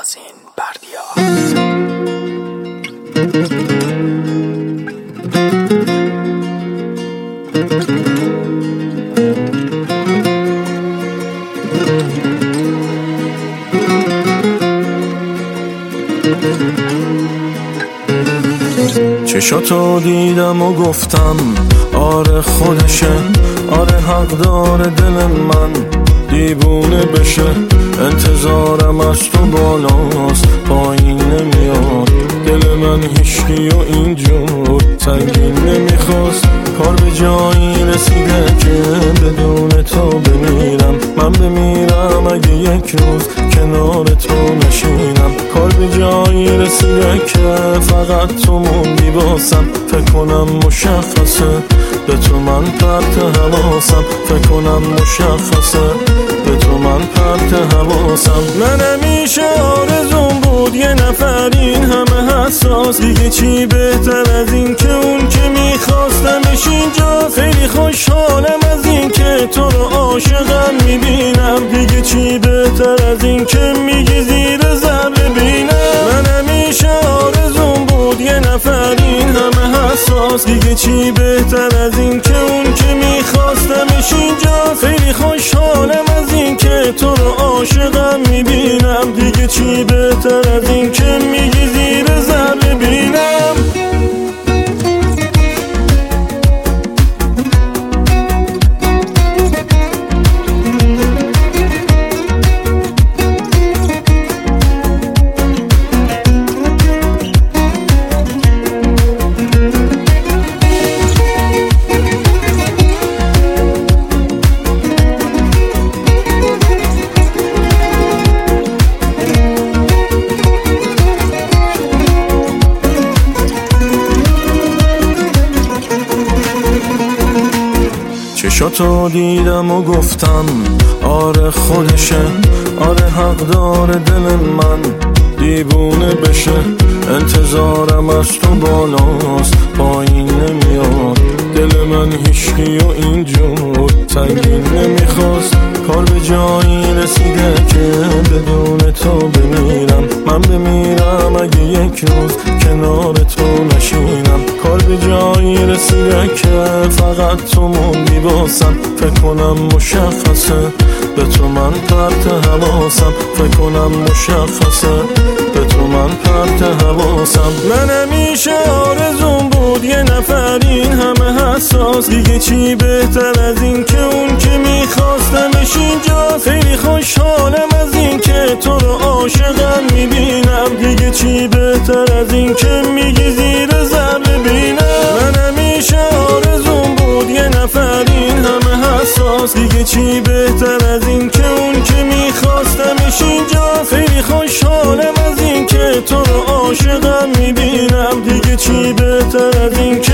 مگزین بردیا. چشاتو دیدم و گفتم آره خودشه، آره حق داره دل من دیوونه بشه. انتظارم از تو بالاست پایین نمیاد، دل من هیشکی و اینجور سنگین نمیخواست. کار به جایی رسیده که بدون تو بمیرم، من بمیرم اگه یک روز کنار تو نشینم. کار به جایی رسیده که فقط تو موندی واسم، فکر کنم مشخصه به تو من پرت حواسم، فکر کنم مشخصه به تو من پرت حواسم. من همیشه آرزوم بود یه نفر این همه حساس، دیگه چی بهتر از این که اون که میخواستمش اینجا. خیلی خوشحالم از این که تو رو عاشقم میبینم، دیگه چی بهتر از این که میگی زیر ذره بینم. من همیشه آرزوم بود یه نفر این همه حساس، دیگه چی بهتر از این که اون که میخواستمش اینجا. خیلی خوشحالم از این که تو رو عاشقم میبینم، دیگه چی بهتر از این که میگی زیر ذره بینم. چشاتو دیدم و گفتم آره خودشه، آره حق داره دل من دیوونه بشه. انتظارم از تو بالاست پایین نمیاد، دل من هیشکی و اینجور سنگین نمیخواست. کار به جایی رسیده که بدون تو بمیرم، من بمیرم اگه یک روز کنار تو نشینم. کار به جایی رسیده که فقط تو موندی واسم، فکر کنم مشخصه به تو من پرت حواسم، فکر کنم مشخصه به تو من پرت حواسم. من همیشه آرزوم بود یه نفر این همه حساس، دیگه چی بهتر از این که اون که میخواستمش اینجا. خیلی خوشحالم از این که تو رو عاشقم میبینم، دیگه چی بهتر از این که میگی زیر ذره بینم. من همیشه آرزوم بود یه نفر این همه حساس، دیگه چی بهتر از این که اون که میخواستمش اینجا. خیلی خوشحالم از این که تو رو عاشقم میبینم، دیگه چی بهتر از این که